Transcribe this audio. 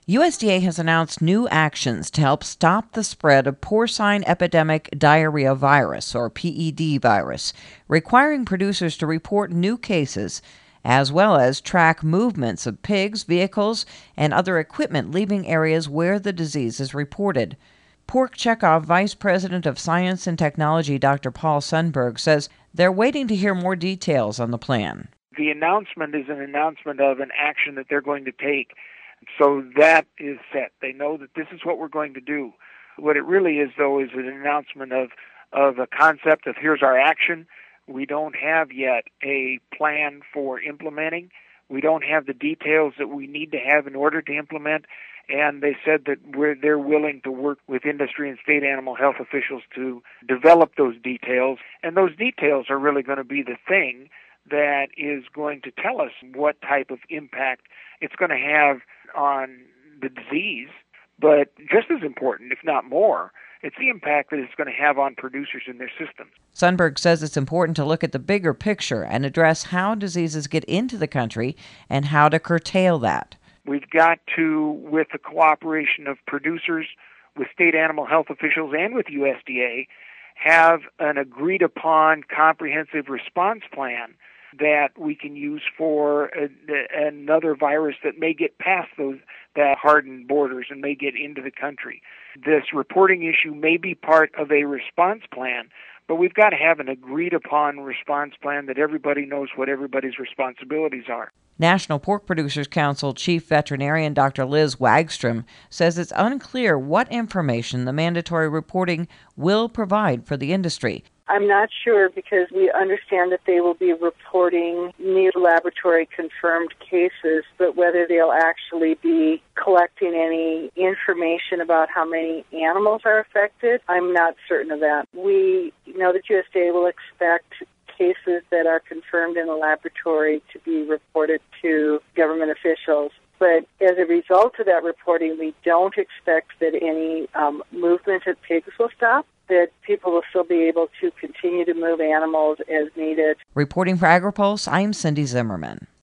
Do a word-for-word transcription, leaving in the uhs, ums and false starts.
U S D A has announced new actions to help stop the spread of porcine epidemic diarrhea virus, or P E D virus, requiring producers to report new cases as well as track movements of pigs, vehicles, and other equipment leaving areas where the disease is reported. Pork Chekov Vice President of Science and Technology Doctor Paul Sundberg says they're waiting to hear more details on the plan. The announcement is an announcement of an action that they're going to take. So that is set. They know that this is what we're going to do. What it really is, though, is an announcement of, of a concept of here's our action. We don't have yet a plan for implementing. We don't have the details that we need to have in order to implement. And they said that we're, they're willing to work with industry and state animal health officials to develop those details. And those details are really going to be the thing that is going to tell us what type of impact it's going to have on the disease. But just as important, if not more, it's the impact that it's going to have on producers and their systems. Sundberg says it's important to look at the bigger picture and address how diseases get into the country and how to curtail that. We've got to, with the cooperation of producers, with state animal health officials, and with U S D A, have an agreed-upon comprehensive response plan that we can use for a, a, another virus that may get past those that hardened borders and may get into the country. This reporting issue may be part of a response plan, but we've got to have an agreed-upon response plan that everybody knows what everybody's responsibilities are. National Pork Producers Council Chief Veterinarian Doctor Liz Wagstrom says it's unclear what information the mandatory reporting will provide for the industry. I'm not sure because we understand that they will be reporting new laboratory-confirmed cases, but whether they'll actually be collecting any information about how many animals are affected, I'm not certain of that. We know that U S D A will expect cases that are confirmed in the laboratory to be reported to government officials. But as a result of that reporting, we don't expect that any um, movement of pigs will stop, that people will still be able to continue to move animals as needed. Reporting for AgriPulse, I'm Cindy Zimmerman.